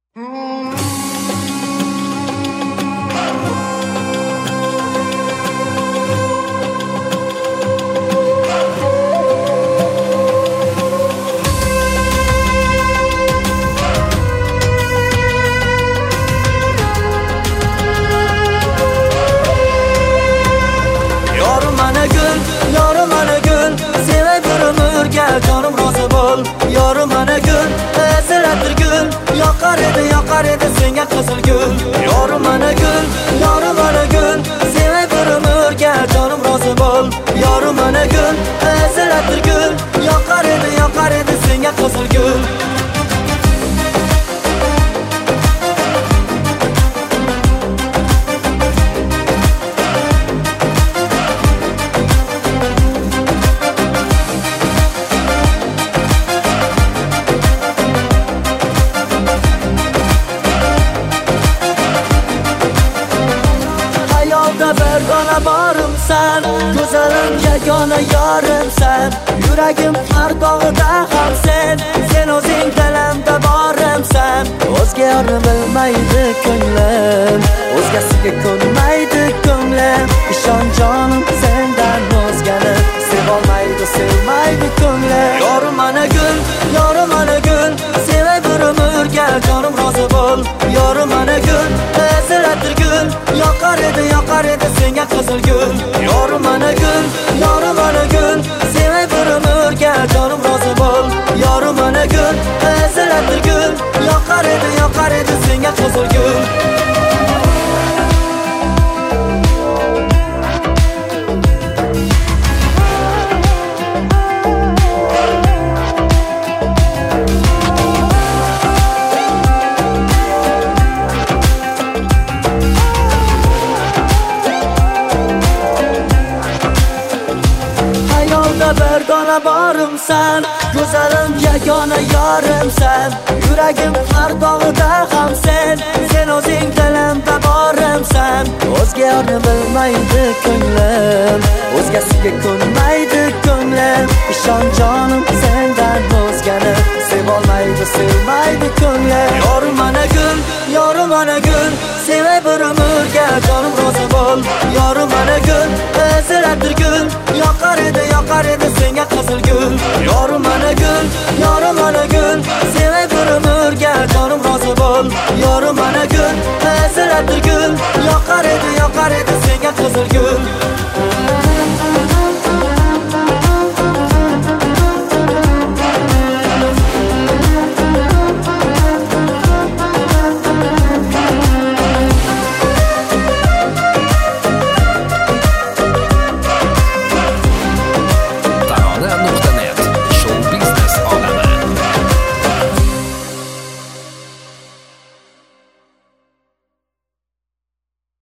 Yorim ana gul, sevay bir umrga jonim rozi bo'l. Yorim ana gul, ezilabdir gul, yoqar edi senga qizil gul. Yorim ana gul, sevay bir umrga jonim rozi bo'l. Yorim ana gul, ezilabdir gul, yoqar edi senga qizil gul. Bir dona borimsan, go'zalim yagona yorimsan. Yuragim har dog'ida ham sen o'zing dilimda borimsan. O'zga yorni bilmaydi ko'nglim, o'zgasiga ko'nmaydi ko'nglim. Ishon jonim sendan o'zgani sevolmaydi, sevmaydi ko'nglim. Yorim ana gul, sevay bir umrga jonim rozi bo'l. Yorim ana gul, ezilabdir gul, yoqar edi senga qizil gul. Yorim ana gul, sevay bir umrga jonim rozi bo'l. Yorim ana gul, ezilabdir gul, yoqar edi senga qizil gul. Bir dona borimsan, go'zalim yagona yorimsan. Yuragim har dog'ida ham sen o'zing dilimda borimsan. O'zga yorni bilmaydi ko'nglim, o'zgasiga ko'nmaydi ko'nglim. Ishon jonim sendan o'zgani sevolmaydi, sevmaydi ko'nglim. Yorim ana gul, sevay bir umrga jonim rozi bo'l. Yorim ana gul, ezilabdir gul, yoqar edi senga qizil gul. Yorim ana gul, sevay bir umrga jonim rozi bo'l. Yorim ana gul, ezilabdir gul, yoqar edi senga qizil gul.